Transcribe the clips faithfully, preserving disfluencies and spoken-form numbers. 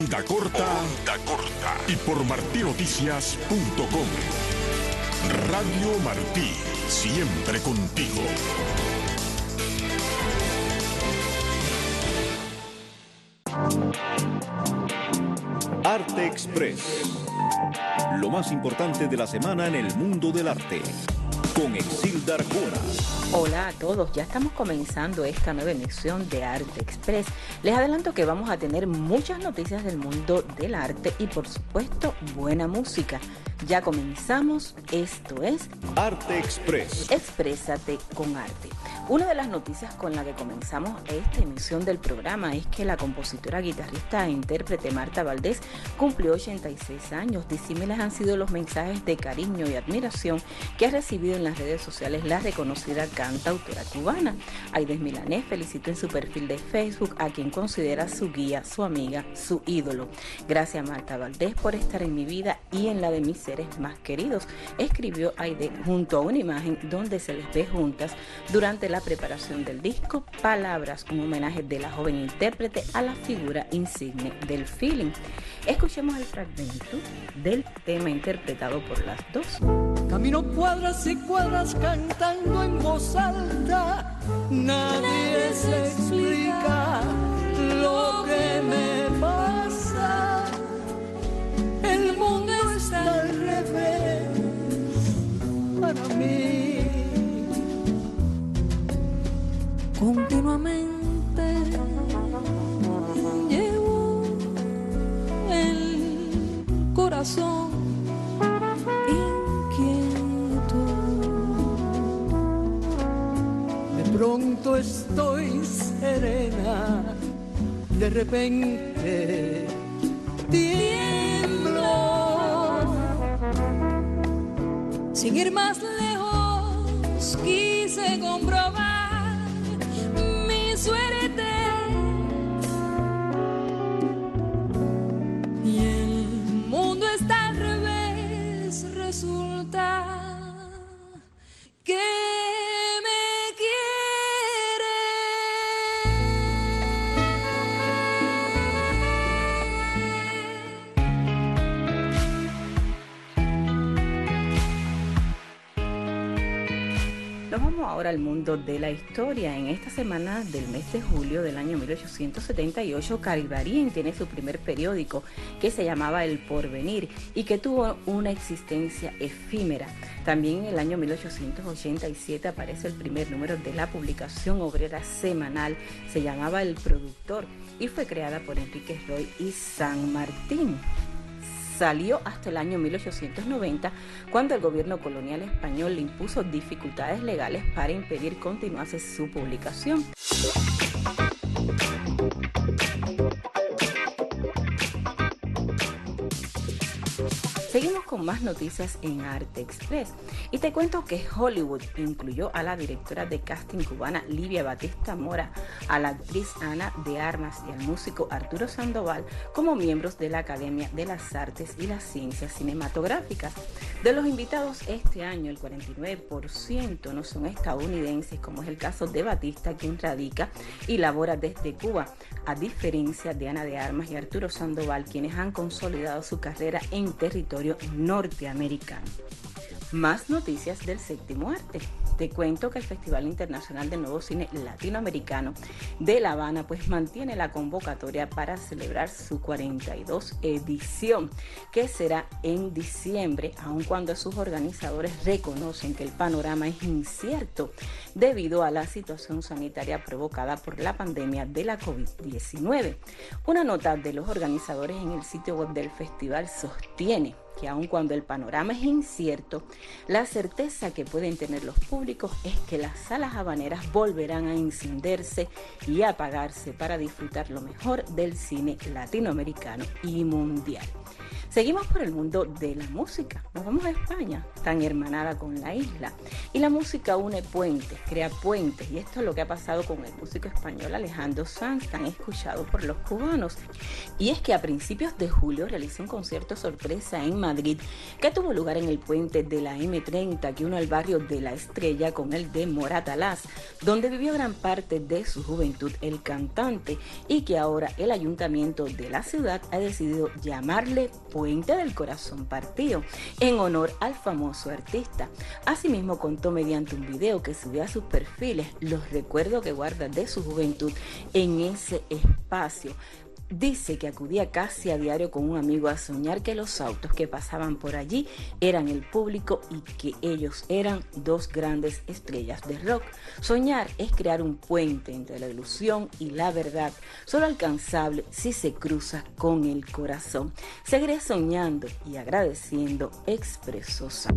Onda corta, onda corta y por martinoticias punto com. Radio Martí, siempre contigo. Arte Express. Lo más importante de la semana en el mundo del arte. Con Exilda Arjona. Hola a todos, ya estamos comenzando esta nueva emisión de Arte Express. Les adelanto que vamos a tener muchas noticias del mundo del arte y por supuesto buena música. Ya comenzamos, esto es Arte Express. Exprésate con arte. Una de las noticias con la que comenzamos esta emisión del programa es que la compositora, guitarrista e intérprete Marta Valdés cumplió ochenta y seis años. Disímiles han sido los mensajes de cariño y admiración que ha recibido en las redes sociales la reconocida cantautora cubana. Aides Milanés felicitó en su perfil de Facebook a quien considera su guía, su amiga, su ídolo. Gracias Marta Valdés por estar en mi vida y en la de mis seres más queridos, escribió Aide junto a una imagen donde se les ve juntas durante la preparación del disco Palabras, un homenaje de la joven intérprete a la figura insigne del feeling. Escuchemos el fragmento del tema interpretado por las dos. Camino cuadras y cuadras cantando en voz alta, nadie se explica lo que me pasa. El mundo está al revés para mí. Continuamente llevo el corazón inquieto. De pronto estoy serena, de repente tiemblo. Sin ir más lejos quise comprobar suerte y el mundo está al revés, resulta que me quiere. Nos vamos ahora al mundo de la historia. En esta semana del mes de julio del año mil ochocientos setenta y ocho, Caribarien tiene su primer periódico que se llamaba El Porvenir y que tuvo una existencia efímera. También en el año mil ochocientos ochenta y siete aparece el primer número de la publicación obrera semanal, se llamaba El Productor y fue creada por Enrique Roy y San Martín. Salió hasta el año mil ochocientos noventa, cuando el gobierno colonial español le impuso dificultades legales para impedir continuase su publicación. Seguimos con más noticias en Arte Express y te cuento que Hollywood incluyó a la directora de casting cubana Livia Batista Mora, a la actriz Ana de Armas y al músico Arturo Sandoval como miembros de la Academia de las Artes y las Ciencias Cinematográficas. De los invitados este año, el cuarenta y nueve por ciento no son estadounidenses, como es el caso de Batista, quien radica y labora desde Cuba, a diferencia de Ana de Armas y Arturo Sandoval, quienes han consolidado su carrera en territorio norteamericano. Más noticias del séptimo arte. Te cuento que el Festival Internacional de Nuevo Cine Latinoamericano de La Habana pues mantiene la convocatoria para celebrar su cuarenta y dos edición, que será en diciembre, aun cuando sus organizadores reconocen que el panorama es incierto debido a la situación sanitaria provocada por la pandemia de la COVID diecinueve. Una nota de los organizadores en el sitio web del festival sostiene que aun cuando el panorama es incierto, la certeza que pueden tener los públicos es que las salas habaneras volverán a encenderse y a apagarse para disfrutar lo mejor del cine latinoamericano y mundial. Seguimos por el mundo de la música. Nos vamos a España, tan hermanada con la isla. Y la música une puentes, crea puentes. Y esto es lo que ha pasado con el músico español Alejandro Sanz, tan escuchado por los cubanos. Y es que a principios de julio realizó un concierto sorpresa en Madrid que tuvo lugar en el puente de la eme treinta que une el barrio de La Estrella con el de Moratalaz, donde vivió gran parte de su juventud el cantante y que ahora el ayuntamiento de la ciudad ha decidido llamarle Puente del Corazón Partido, en honor al famoso artista. Asimismo contó mediante un video que subió a sus perfiles los recuerdos que guarda de su juventud en ese espacio. Dice que acudía casi a diario con un amigo a soñar que los autos que pasaban por allí eran el público y que ellos eran dos grandes estrellas de rock. Soñar es crear un puente entre la ilusión y la verdad, solo alcanzable si se cruza con el corazón. Seguiré soñando y agradeciendo, expresó Sanz.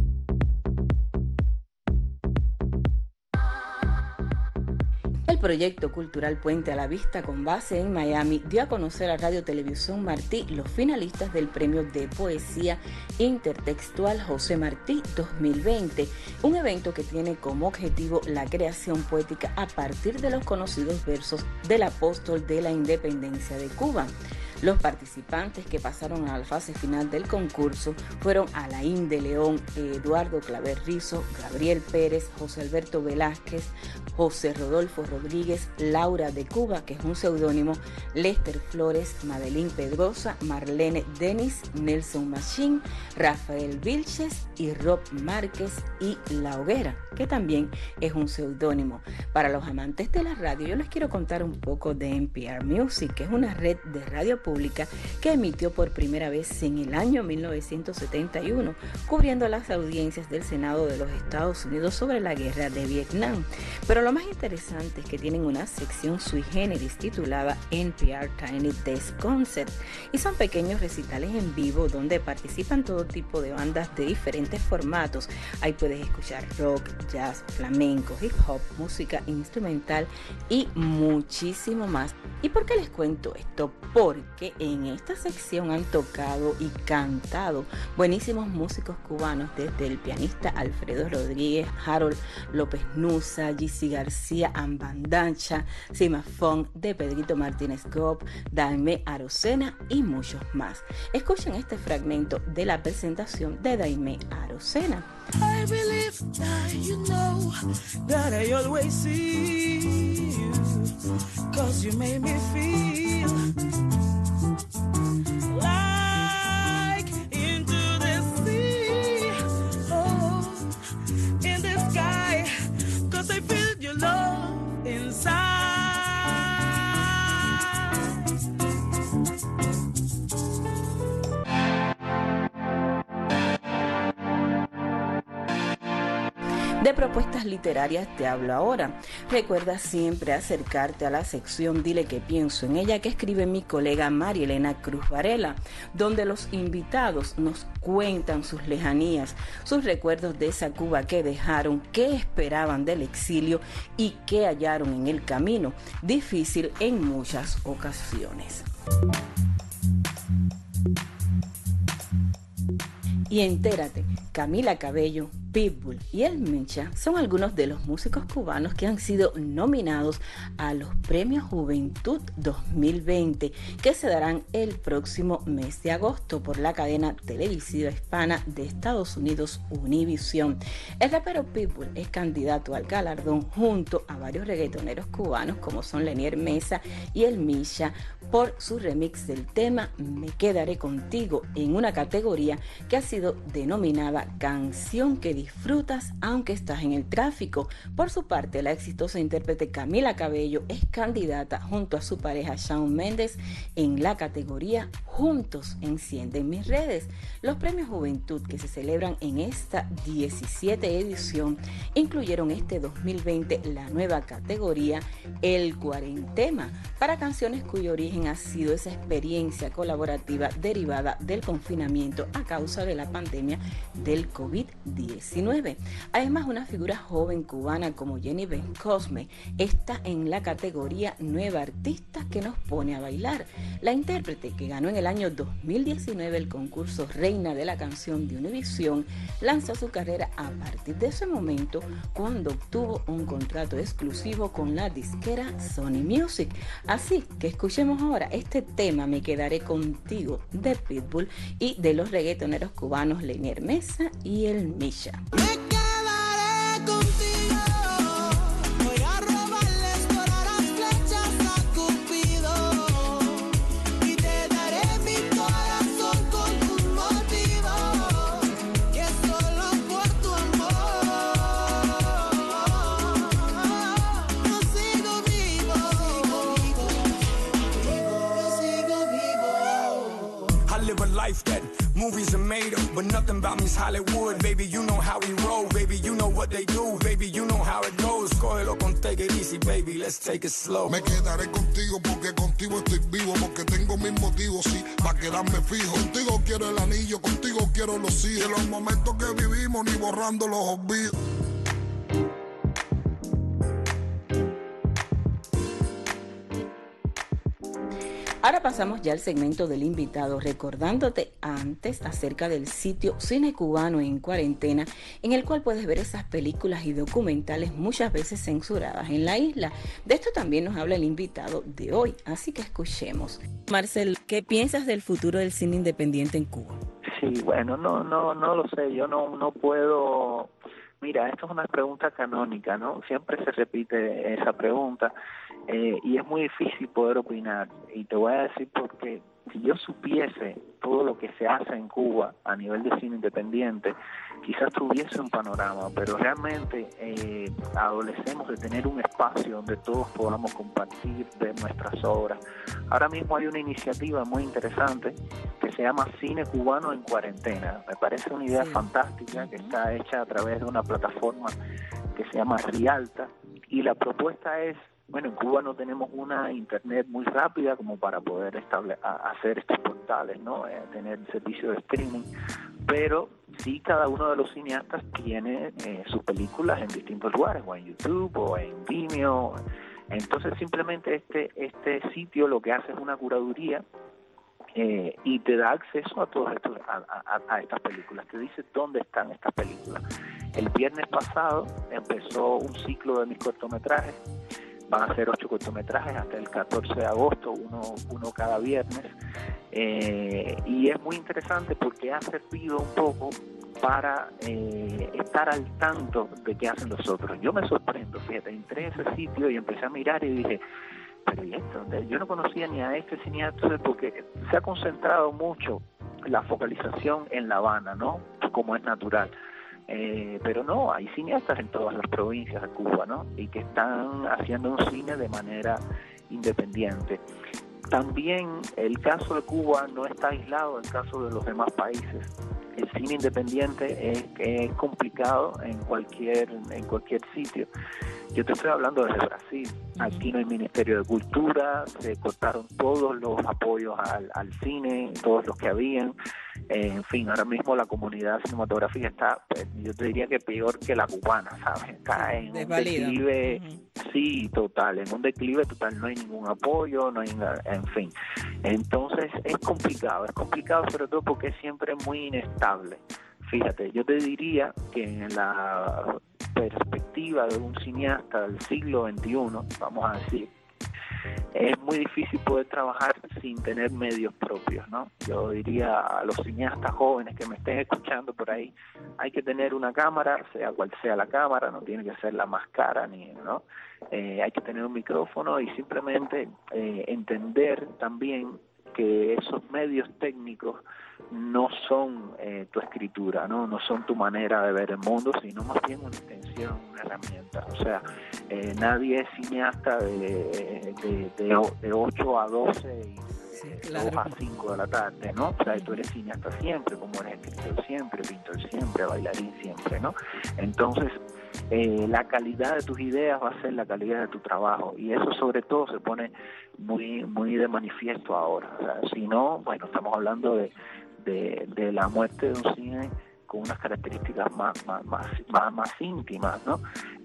El proyecto cultural Puente a la Vista, con base en Miami, dio a conocer a Radio Televisión Martí los finalistas del Premio de Poesía Intertextual José Martí dos mil veinte, un evento que tiene como objetivo la creación poética a partir de los conocidos versos del apóstol de la independencia de Cuba. Los participantes que pasaron a la fase final del concurso fueron Alain de León, Eduardo Claver Rizo, Gabriel Pérez, José Alberto Velázquez, José Rodolfo Rodríguez, Laura de Cuba, que es un seudónimo, Lester Flores, Madeline Pedrosa, Marlene Denis, Nelson Machín, Rafael Vilches y Rob Márquez y La Hoguera, que también es un seudónimo. Para los amantes de la radio, yo les quiero contar un poco de N P R Music, que es una red de radio pública que emitió por primera vez en el año mil novecientos setenta y uno, cubriendo las audiencias del Senado de los Estados Unidos sobre la guerra de Vietnam. Pero lo más interesante es que tienen una sección sui generis titulada N P R Tiny Desk Concert, y son pequeños recitales en vivo donde participan todo tipo de bandas de diferentes formatos. Ahí puedes escuchar rock, jazz, flamenco, hip hop, música instrumental y muchísimo más. ¿Y por qué les cuento esto? Porque en esta sección han tocado y cantado buenísimos músicos cubanos, desde el pianista Alfredo Rodríguez, Harold López Nusa, Gizzy García, Ambandancha, Simafón, de Pedrito Martínez Gop, Daimé Arocena y muchos más. Escuchen este fragmento de la presentación de Daimé Arocena. I believe that you know that I always see you, 'cause you made me feel like into the sea, oh, in the sky, 'cause I feel your love inside. De propuestas literarias te hablo ahora. Recuerda siempre acercarte a la sección Dile que pienso en ella, que escribe mi colega María Elena Cruz Varela, donde los invitados nos cuentan sus lejanías, sus recuerdos de esa Cuba que dejaron, qué esperaban del exilio y qué hallaron en el camino, difícil en muchas ocasiones. Y entérate, Camila Cabello, Pitbull y El Mencha son algunos de los músicos cubanos que han sido nominados a los Premios Juventud dos mil veinte, que se darán el próximo mes de agosto por la cadena televisiva hispana de Estados Unidos, Univision. El rapero Pitbull es candidato al galardón junto a varios reggaetoneros cubanos como son Lenier Mesa y El Misha por su remix del tema Me Quedaré Contigo, en una categoría que ha sido denominada Canción que disfrutas aunque estás en el tráfico. Por su parte, la exitosa intérprete Camila Cabello es candidata junto a su pareja Shawn Mendes en la categoría Juntos Encienden Mis Redes. Los premios Juventud, que se celebran en esta diecisiete edición, incluyeron este dos mil veinte la nueva categoría El Cuarentema, para canciones cuyo origen ha sido esa experiencia colaborativa derivada del confinamiento a causa de la pandemia del COVID diecinueve. diecinueve. Además, una figura joven cubana como Jenny Bencosme está en la categoría Nueva Artista que nos pone a bailar. La intérprete, que ganó en el año dos mil diecinueve el concurso Reina de la Canción de Univisión, lanzó su carrera a partir de ese momento, cuando obtuvo un contrato exclusivo con la disquera Sony Music. Así que escuchemos ahora este tema, Me Quedaré Contigo, de Pitbull, y de los reggaetoneros cubanos Leinier Mesa y El Misha. Me quedaré contigo, voy a robarle, explorar las flechas a Cupido, y te daré mi corazón con un motivo, que solo por tu amor, yo sigo vivo, yo sigo vivo. I live a life that movies are made of, but nothing about me's Hollywood. Baby, you know how we roll. Baby, you know what they do. Baby, you know how it goes. Cógelo con take it easy, baby. Let's take it slow. Me quedaré contigo porque contigo estoy vivo, porque tengo mis motivos, sí, para quedarme fijo. Contigo quiero el anillo, contigo quiero los hijos. De los momentos que vivimos, ni borrando los olvidos. Ahora pasamos ya al segmento del invitado, recordándote antes acerca del sitio Cine Cubano en Cuarentena, en el cual puedes ver esas películas y documentales muchas veces censuradas en la isla. De esto también nos habla el invitado de hoy, así que escuchemos. Marcel, ¿qué piensas del futuro del cine independiente en Cuba? Sí, bueno, no, no, no lo sé, yo no, no puedo. Mira, esto es una pregunta canónica, ¿no? Siempre se repite esa pregunta. Eh, y es muy difícil poder opinar, y te voy a decir porque si yo supiese todo lo que se hace en Cuba a nivel de cine independiente, quizás tuviese un panorama, pero realmente eh, adolecemos de tener un espacio donde todos podamos compartir, ver nuestras obras. Ahora mismo hay una iniciativa muy interesante que se llama Cine Cubano en Cuarentena. Me parece una idea sí. fantástica, que está hecha a través de una plataforma que se llama Rialta, y la propuesta es, bueno, en Cuba no tenemos una internet muy rápida como para poder estable, a, hacer estos portales, ¿no? Eh, tener servicio de streaming, pero sí cada uno de los cineastas tiene eh, sus películas en distintos lugares, o en YouTube, o en Vimeo. Entonces simplemente este, este sitio lo que hace es una curaduría eh, y te da acceso a todas estos, a, a, a estas películas, te dice dónde están estas películas. El viernes pasado empezó un ciclo de mis cortometrajes. Van a ser ocho cortometrajes hasta el catorce de agosto, uno, uno cada viernes. Eh, y es muy interesante porque ha servido un poco para eh, estar al tanto de qué hacen los otros. Yo me sorprendo, fíjate, entré a ese sitio y empecé a mirar y dije, pero ¿y esto? Yo no conocía ni a este cineasta porque se ha concentrado mucho la focalización en La Habana, ¿no? Como es natural. Eh, pero no, hay cineastas en todas las provincias de Cuba, ¿no? Y que están haciendo un cine de manera independiente. También el caso de Cuba no está aislado del caso de los demás países. El cine independiente es, es complicado en cualquier en cualquier sitio. Yo te estoy hablando desde Brasil. Aquí no hay Ministerio de Cultura, se cortaron todos los apoyos al, al cine, todos los que habían. Eh, en fin, ahora mismo la comunidad cinematográfica está, pues, yo te diría que peor que la cubana, ¿sabes? Está en un declive, uh-huh. sí, total, en un declive total, no hay ningún apoyo, no hay, en fin. Entonces es complicado, es complicado sobre todo porque es siempre muy inestable. Fíjate, yo te diría que en la perspectiva de un cineasta del siglo veintiuno, vamos a decir, es muy difícil poder trabajar sin tener medios propios, ¿no? Yo diría a los cineastas jóvenes que me estén escuchando por ahí, hay que tener una cámara, sea cual sea la cámara, no tiene que ser la más cara, ni, ¿no? Eh, hay que tener un micrófono y simplemente eh, entender también que esos medios técnicos no son eh, tu escritura, ¿no? No son tu manera de ver el mundo, sino más bien una extensión, una herramienta. O sea, eh, nadie es cineasta de, de, de, de ocho a doce y sí, de claro. dos a cinco de la tarde, ¿no? O sea, tú eres cineasta siempre, como eres escritor siempre, pintor siempre, bailarín siempre, ¿no? Entonces, eh, la calidad de tus ideas va a ser la calidad de tu trabajo, y eso sobre todo se pone muy muy de manifiesto ahora. O sea, si no, bueno, estamos hablando de, de, de la muerte de un cine con unas características más más más más, más íntimas, ¿no?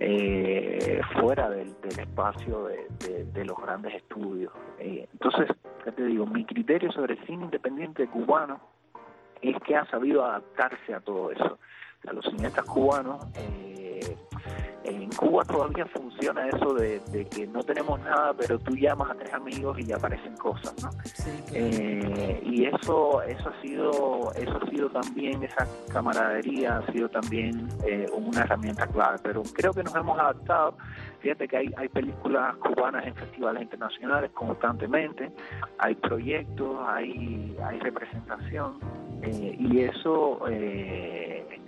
Eh, fuera del, del espacio de, de, de los grandes estudios. Eh, entonces, ¿qué te digo? Mi criterio sobre el cine independiente cubano es que ha sabido adaptarse a todo eso. O sea, los cineastas cubanos, eh, en Cuba todavía funciona eso de, de que no tenemos nada, pero tú llamas a tres amigos y ya aparecen cosas, ¿no? Sí, claro. eh, y eso, eso ha sido, eso ha sido también, esa camaradería ha sido también eh, una herramienta clave. Pero creo que nos hemos adaptado. Fíjate que hay, hay películas cubanas en festivales internacionales constantemente, hay proyectos, hay, hay representación, eh, y eso eh,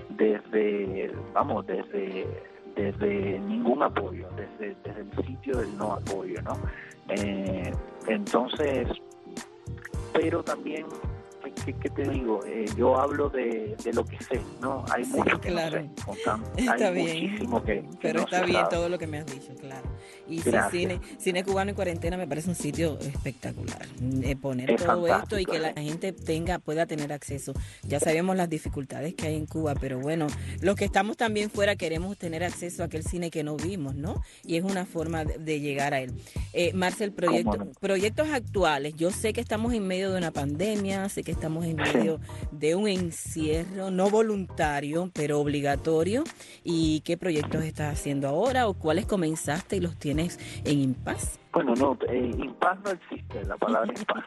desde, vamos, desde desde ningún apoyo, desde, desde el sitio del no apoyo, ¿no? Eh, entonces, pero también, ¿qué, qué te digo? Eh, yo hablo de, de lo que sé, ¿no? Hay sí, mucho que claro. no sé, constante, está hay bien, muchísimo que, que pero no está se bien sabe. todo lo que me has dicho, claro. Y sí, Gracias. cine, cine cubano en cuarentena me parece un sitio espectacular. Eh, poner es todo esto y que la ¿eh? gente tenga, pueda tener acceso. Ya sabemos las dificultades que hay en Cuba, pero bueno, los que estamos también fuera queremos tener acceso a aquel cine que no vimos, ¿no? Y es una forma de, de llegar a él. Eh, Marcel, proyecto, no? proyectos actuales. Yo sé que estamos en medio de una pandemia, sé que estamos en medio de un encierro no voluntario, pero obligatorio. ¿Y qué proyectos estás haciendo ahora o cuáles comenzaste y los tienes en impas? Bueno, no, eh, impas no existe, la palabra impas.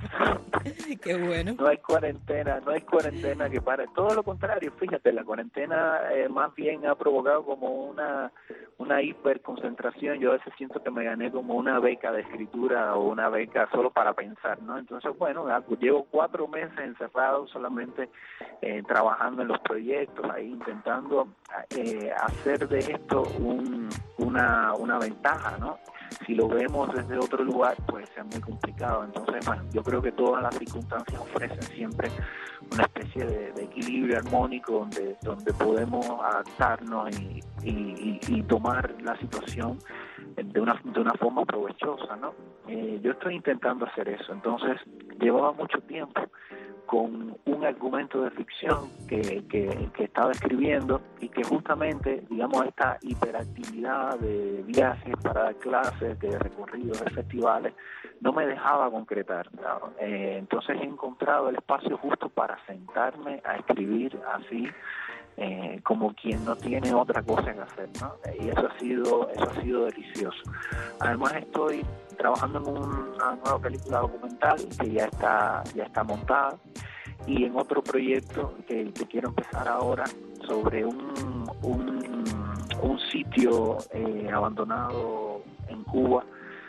Qué bueno. No hay cuarentena, no hay cuarentena que pare. Todo lo contrario, fíjate, la cuarentena eh, más bien ha provocado como una una hiperconcentración. Yo a veces siento que me gané como una beca de escritura o una beca solo para pensar, ¿no? Entonces, bueno, llevo cuatro meses encerrado solamente eh, trabajando en los proyectos, ahí intentando eh, hacer de esto un, una, una ventaja, ¿no? Si lo vemos desde otro lugar, puede ser muy complicado. Entonces, bueno, yo creo que todas las circunstancias ofrecen siempre una especie de, de equilibrio armónico donde donde podemos adaptarnos y, y, y tomar la situación de una de una forma provechosa, ¿no? Eh, yo estoy intentando hacer eso. Entonces, llevaba mucho tiempo con un argumento de ficción que, que, que estaba escribiendo y que justamente, digamos, esta hiperactividad de viajes para dar clases, de recorridos, de festivales, no me dejaba concretar, ¿no? Eh, entonces he encontrado el espacio justo para sentarme a escribir así, eh, como quien no tiene otra cosa que hacer, ¿no? Y eso ha sido, eso ha sido delicioso. Además estoy trabajando en una nueva película documental que ya está ya está montada, y en otro proyecto que, que quiero empezar ahora sobre un un, un sitio eh, abandonado en Cuba,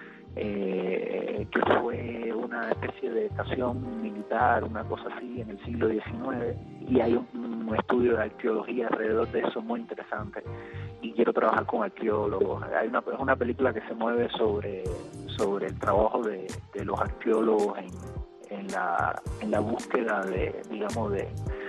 eh, que fue una especie de estación militar, una cosa así, en el siglo diecinueve, y hay un, un estudio de arqueología alrededor de eso muy interesante, y quiero trabajar con arqueólogos. Hay una, es una película que se mueve sobre, sobre el trabajo de, de los arqueólogos en, en, la, en la búsqueda de, digamos, de,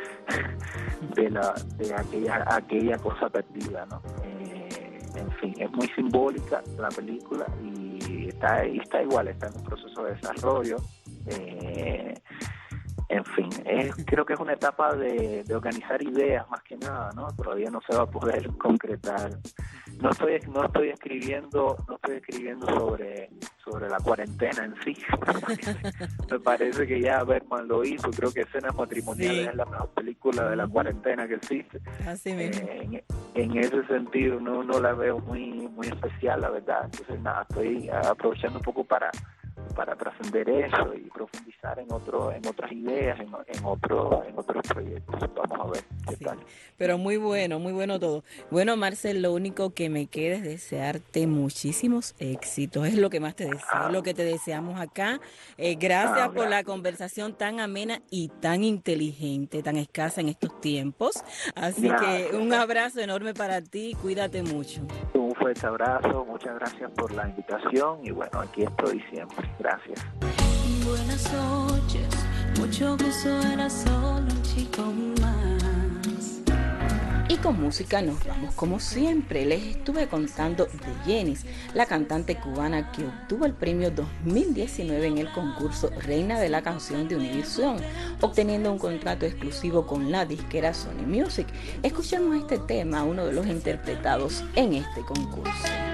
de, la, de aquella, aquella cosa perdida, ¿no? Eh, en fin, es muy simbólica la película y está, y está igual, está en un proceso de desarrollo. Eh, En fin, es, creo que es una etapa de, de organizar ideas más que nada, ¿no? Todavía no se va a poder concretar. No estoy no estoy escribiendo no estoy escribiendo sobre sobre la cuarentena en sí. Me parece que ya Bergman lo hizo. Creo que Escenas Matrimoniales sí. es la mejor película de la cuarentena que existe. Así mismo. Eh, en, en ese sentido no no la veo muy muy especial, la verdad. Entonces nada, estoy aprovechando un poco para para trascender eso y profundizar en otro en otras ideas, en, en otro en otros proyectos. Vamos a ver qué sí, tal. Pero muy bueno, muy bueno todo. Bueno, Marcel, lo único que me queda es desearte muchísimos éxitos. Es lo que más te deseo, ah. lo que te deseamos acá. Eh, gracias ah, por gracias. la conversación tan amena y tan inteligente, tan escasa en estos tiempos. Así gracias. que un abrazo enorme para ti, cuídate mucho. Un fuerte abrazo, muchas gracias por la invitación y bueno, aquí estoy siempre. Gracias. Buenas noches, mucho gusto, era solo un chico más. Y con música nos vamos como siempre. Les estuve contando de Yenis, la cantante cubana que obtuvo el premio dos mil diecinueve en el concurso Reina de la Canción de Univisión, obteniendo un contrato exclusivo con la disquera Sony Music. Escuchemos este tema, uno de los interpretados en este concurso.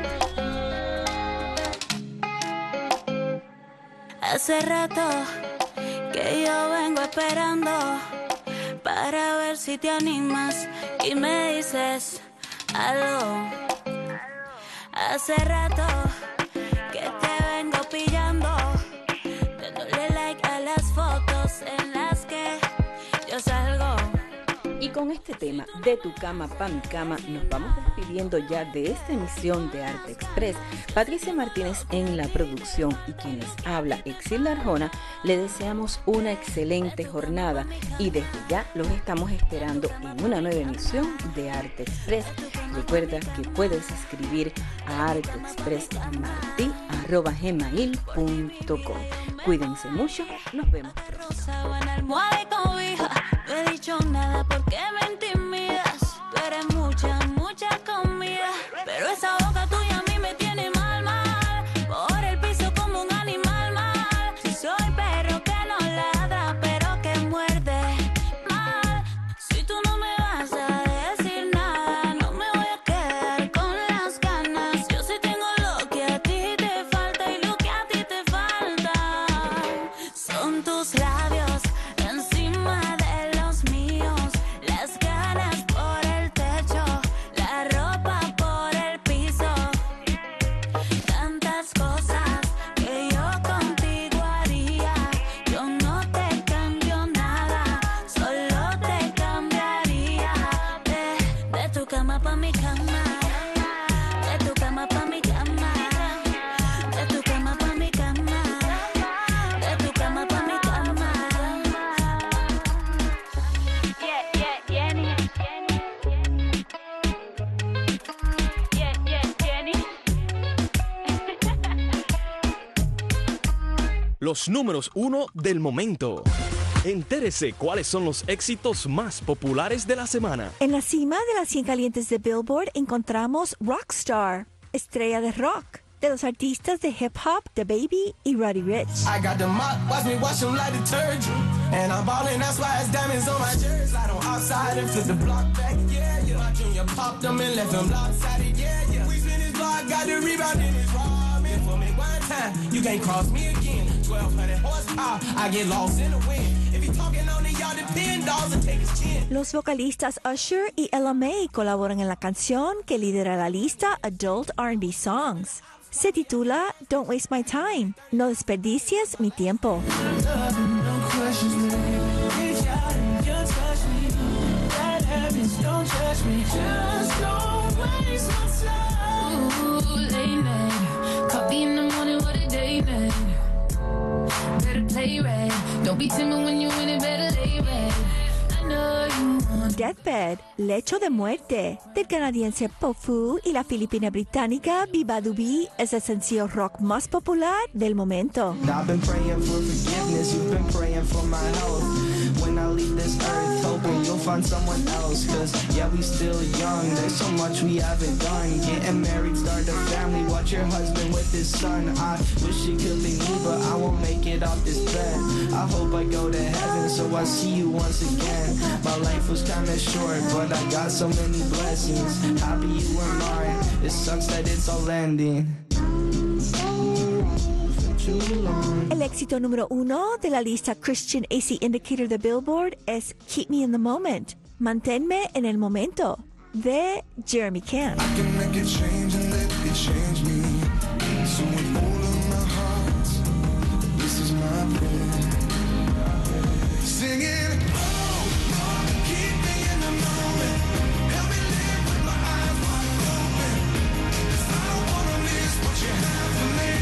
Hace rato que yo vengo esperando para ver si te animas y me dices algo. Hace rato que te vengo pillando, dándole like a las fotos en las que yo salgo. Y con este tema, de tu cama pa' mi cama, nos vamos despidiendo ya de esta emisión de Arte Express. Patricia Martínez en la producción y quien les habla, Exilda Arjona, le deseamos una excelente jornada y desde ya los estamos esperando en una nueva emisión de Arte Express. Recuerda que puedes escribir a arteexpressmarti arroba gmail punto com. Cuídense mucho, nos vemos pronto. No he dicho nada porque me intimidas. Tú eres mucha, mucha comida, pero esa boca tuya a mí me tiene mal, mal. Por el piso como un animal, mal. Si soy perro que no ladra, pero que muerde mal. Si tú no me vas a decir nada, no me voy a quedar con las ganas. Yo sí tengo lo que a ti te falta y lo que a ti te falta son tus labios encima de los números uno del momento. Entérese cuáles son los éxitos más populares de la semana. En la cima de las cien calientes de Billboard encontramos Rockstar, estrella de rock, de los artistas de hip hop DaBaby y Roddy Ricch. I got the mop, watch me wash them like detergent. And I'm ballin', that's why it's diamonds on my jersey. Slide on outside and flip the block back, yeah, yeah. My junior popped them and left them lopsided, yeah, yeah. We spin his block, got the rebound in his raw. Man, for me one time, you can't cross me again. twelve hundred horsepower, I get lost in the wind. If you talking on it, y'all depend, dolls and take his chin. Los vocalistas Usher y Ella Mai colaboran en la canción que lidera la lista Adult R and B Songs. Se titula Don't Waste My Time, no desperdicies mi tiempo. Deathbed, lecho de muerte, del canadiense Pofu y la filipina británica Bibadubi, es el sencillo rock más popular del momento. I've been praying for forgiveness, you've been praying for my health. When I leave this earth, hoping you'll find someone else. Cause yeah, we still young, there's so much we haven't done. Getting married, start a family, watch your husband with his son. I wish it could be me, but I won't make it off this bed. I hope I go to heaven, so I see you once again. My life was kinda short, but I got so many blessings. Happy you were mine, it sucks that it's all ending. El éxito número uno de la lista Christian A C Indicator de Billboard es Keep Me in the Moment, Manténme en el Momento, de Jeremy Camp. I can make a change and let it change me. So with all of my heart, this is my prayer. Singing, oh, Lord, keep me in the moment. Help me live with my eyes wide open. 'Cause I don't wanna miss what you have for me.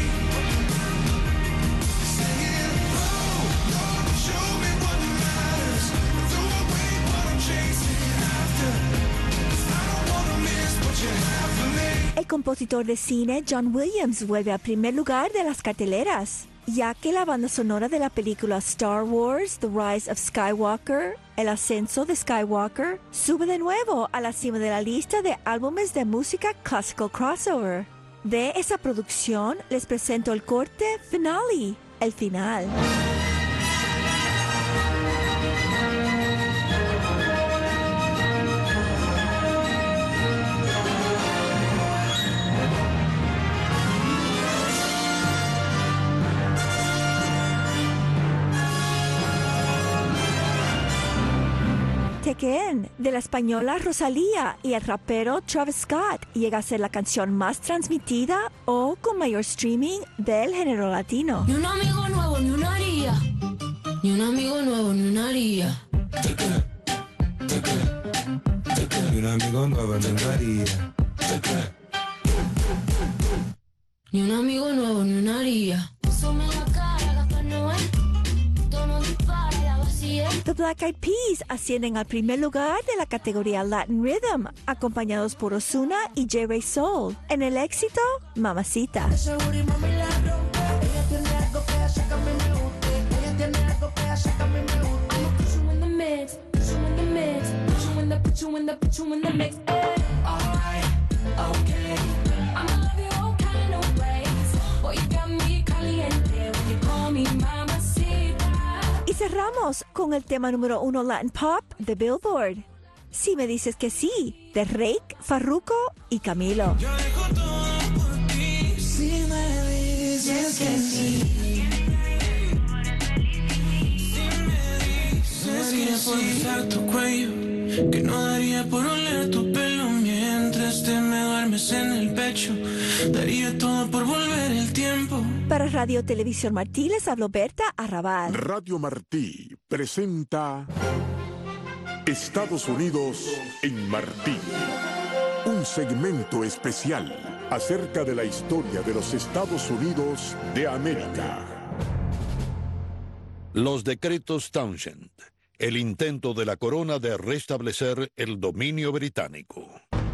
Singing, oh, Lord, show me what matters. Throw away what I'm chasing after. 'Cause I don't wanna miss what you have for me. El compositor de cine John Williams vuelve al primer lugar de las carteleras, ya que la banda sonora de la película Star Wars, The Rise of Skywalker, El Ascenso de Skywalker, sube de nuevo a la cima de la lista de álbumes de música classical crossover. De esa producción les presento el corte Finale, el final. Tequén, de la española Rosalía y el rapero Travis Scott, llega a ser la canción más transmitida o con mayor streaming del género latino. Ni un amigo nuevo, ni una haría. Ni un amigo nuevo, ni una haría. Ni un amigo nuevo, ni una haría. Ni un amigo nuevo, ni una haría. Sume la cara, Gaspar Noé. Tono dispara, la vacía. The Black Eyed Peas ascienden al primer lugar de la categoría Latin Rhythm, acompañados por Ozuna y J. Ray Soul. En el éxito, Mamacita. Y cerramos con el tema número uno Latin Pop de Billboard. Si me dices que sí, de Rake, Farruko y Camilo. Yo dejo todo por ti. Si me dices que sí. Si me dices que sí. Por besar tu cuello, que no daría por oler tu pelo mientras te me duermes en el pecho. Daría todo por volver el tiempo. Para Radio Televisión Martí les habló Berta Arrabal. Radio Martí presenta Estados Unidos en Martí. Un segmento especial acerca de la historia de los Estados Unidos de América. Los decretos Townshend, el intento de la corona de restablecer el dominio británico.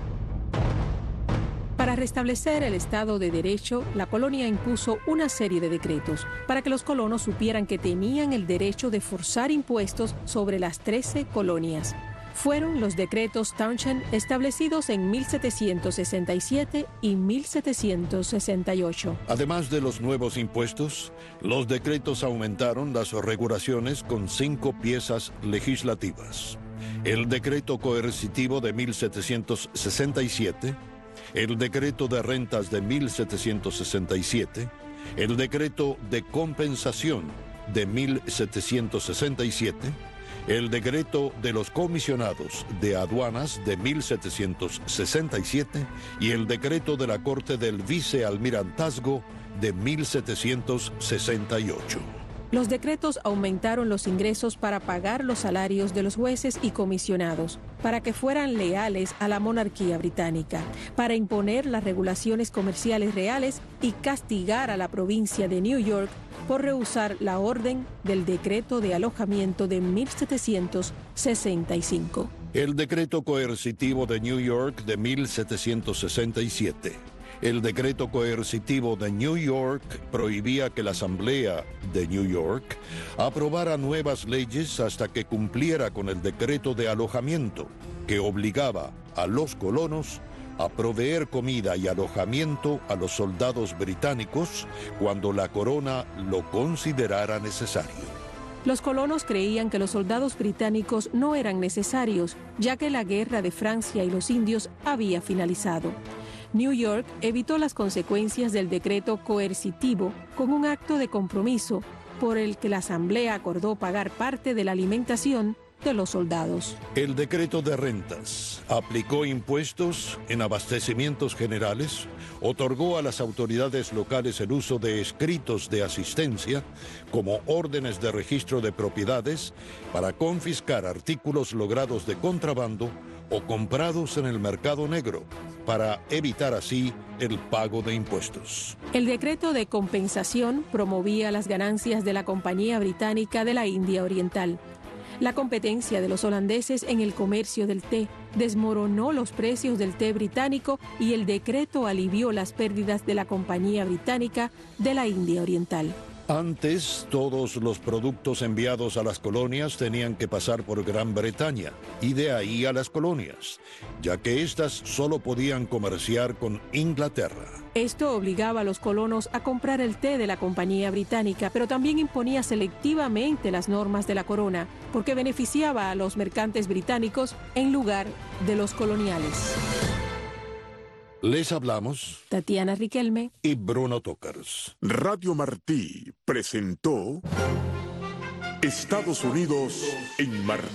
Para restablecer el Estado de Derecho, la colonia impuso una serie de decretos para que los colonos supieran que tenían el derecho de forzar impuestos sobre las trece colonias. Fueron los decretos Townshend establecidos en mil setecientos sesenta y siete y mil setecientos sesenta y ocho. Además de los nuevos impuestos, los decretos aumentaron las regulaciones con cinco piezas legislativas. El decreto coercitivo de mil setecientos sesenta y siete, el decreto de rentas de mil setecientos sesenta y siete, el decreto de compensación de mil setecientos sesenta y siete, el decreto de los comisionados de aduanas de mil setecientos sesenta y siete y el decreto de la Corte del Vicealmirantazgo de mil setecientos sesenta y ocho. Los decretos aumentaron los ingresos para pagar los salarios de los jueces y comisionados, para que fueran leales a la monarquía británica, para imponer las regulaciones comerciales reales y castigar a la provincia de New York por rehusar la orden del decreto de alojamiento de mil setecientos sesenta y cinco. El decreto coercitivo de New York de mil setecientos sesenta y siete. El decreto coercitivo de New York prohibía que la Asamblea de New York aprobara nuevas leyes hasta que cumpliera con el decreto de alojamiento, que obligaba a los colonos a proveer comida y alojamiento a los soldados británicos cuando la corona lo considerara necesario. Los colonos creían que los soldados británicos no eran necesarios, ya que la guerra de Francia y los indios había finalizado. New York evitó las consecuencias del decreto coercitivo con un acto de compromiso por el que la Asamblea acordó pagar parte de la alimentación de los soldados. El decreto de rentas aplicó impuestos en abastecimientos generales, otorgó a las autoridades locales el uso de escritos de asistencia como órdenes de registro de propiedades para confiscar artículos logrados de contrabando o comprados en el mercado negro, para evitar así el pago de impuestos. El decreto de compensación promovía las ganancias de la Compañía Británica de la India Oriental. La competencia de los holandeses en el comercio del té desmoronó los precios del té británico y el decreto alivió las pérdidas de la Compañía Británica de la India Oriental. Antes, todos los productos enviados a las colonias tenían que pasar por Gran Bretaña, y de ahí a las colonias, ya que éstas solo podían comerciar con Inglaterra. Esto obligaba a los colonos a comprar el té de la Compañía Británica, pero también imponía selectivamente las normas de la corona, porque beneficiaba a los mercantes británicos en lugar de los coloniales. Les hablamos Tatiana Riquelme y Bruno Tokars. Radio Martí presentó Estados Unidos en Martí.